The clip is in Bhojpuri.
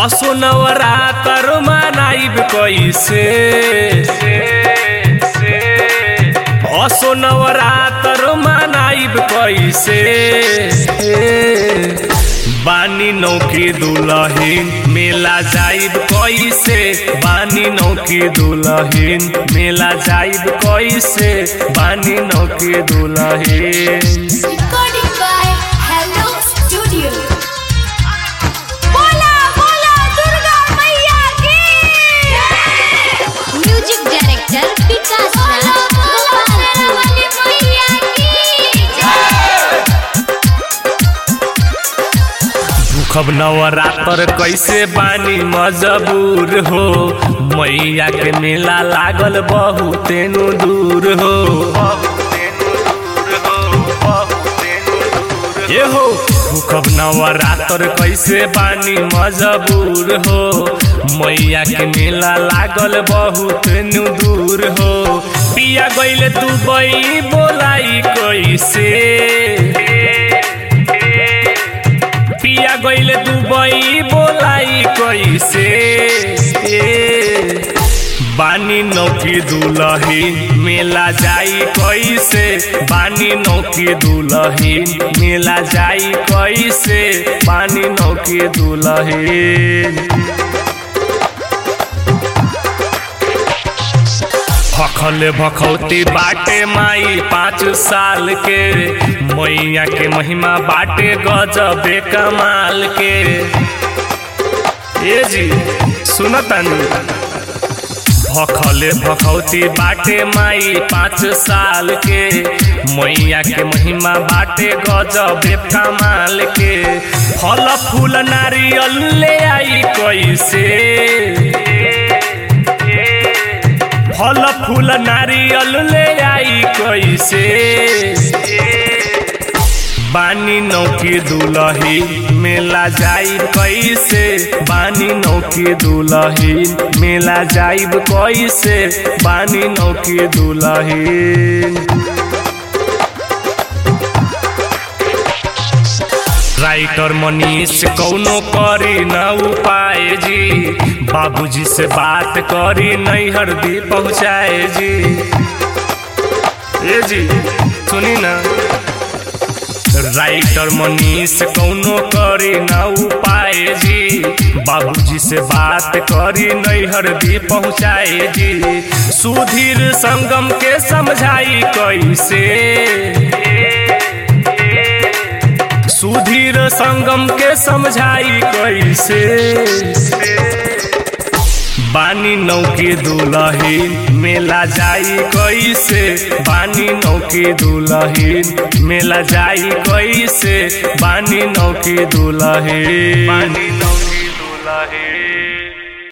असो नवरातर मनाइब कैसे असो नवरातर मनाइब कैसे बानी नौकी दुल्हन मेला जाइब कैसे बानी नौकी दुल्हन मेला जाइब कैसे बानी नौकी दुल्हन। Recording by Hello Studio. बोला बोला दुर्गा मैया की म्यूजिक डायरेक्टर विकास राज गोपालपुर मैया की भूखब नवरातर कैसे बानी मजबूर हो मैया के मेला लागल बहुते नु दूर हो ये हो भूखब नवरातर कैसे बानी मजबूर हो मैया के मेला लागल बहुत नु दूर हो पिया गइले दुबई बोलाई कैसे पिया गइले दुबई बोलाई कैसे बानी नौकी दुल्हन मेला जाई कैसे बानी नौकी दुल्हन मेला जाई कैसे बानी नौकी दुल्हन। भखल भखौती बाटे माई 5 साल के मैया के महिमा बाटे गजबे कमाल के। ए जी सुनतानी भखले भखौती बाटे माई 5 साल के मैया के महिमा बाटे गजबे कमाल के। फल फूल नारियल ले आई कैसे फल फूल नारियल ले आई कैसे बानी नौकी दुल्हन मेला जाइब कैसे बानी नौकी दुल्हन मेला जाइब कैसे बानी नौकी दुल्हन। राइटर मनीष कौनो करी न उपाय जी बाबूजी से बात करी नैहर दी पहुँचाए जी। ए जी सुनी ना राइटर मनीष कौनो करी न उपाय जी बाबूजी से बात करी नैहर दी पहुँचाए जी। सुधीर संगम के समझाई कैसे सुधीर संगम के समझाई कैसे बानी नौकी दुल्हन मेला जाई कैसे बानी नौकी दुल्हन मेला जाई कैसे बानी नौकी दुल्हन बानी नौकी दुल्हन।